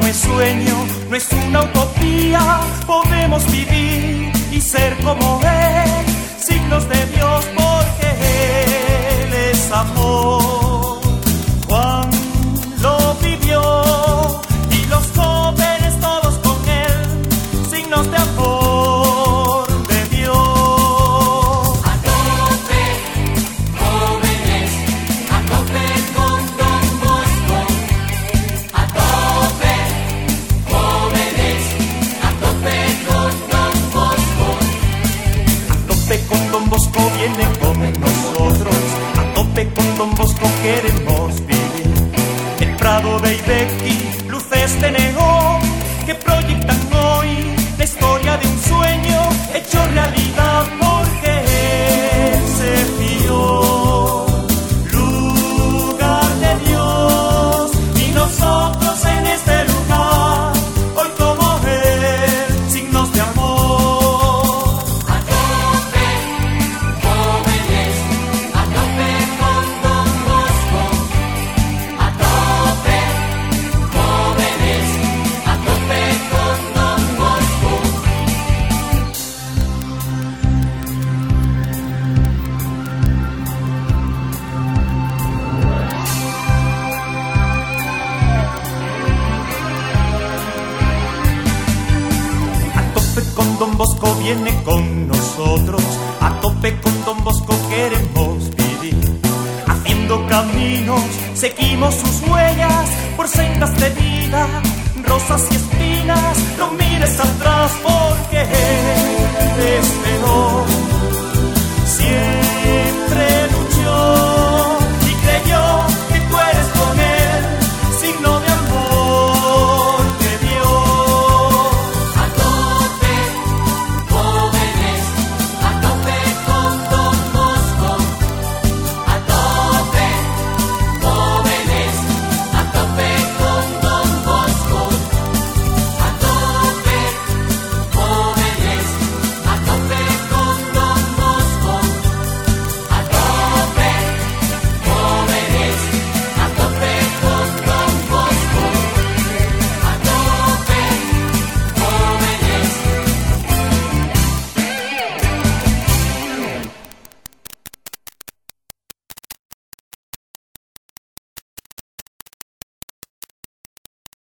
es sueño, no es una utopía. Podemos vivir y ser como Él, signos de Dios porque Él es amor. Juan lo vivió y los jóvenes todos con Él, signos de amor de Dios. A tope, jóvenes, a tope con Don Bosco. A tope, jóvenes, a tope con Don Bosco. A tope con Don Bosco viene con nosotros, a tope con Don Bosco queremos vivir. El Prado de Ibeki, luces de neón que proyectan hoy la historia de un sueño hecho realidad porque Él se fió. Lugar de Dios y nosotros en este lugar, hoy como Él, signos de amor. A tope, jóvenes, a tope con Don Bosco. A tope, jóvenes, a tope con Don Bosco. A tope con Don Bosco viene con nosotros, a tope con Don Bosco queremos vivir. Haciendo caminos, seguimos sus huellas por sendas de vida, rosas y espinas. No mires atrás porque Él esperó.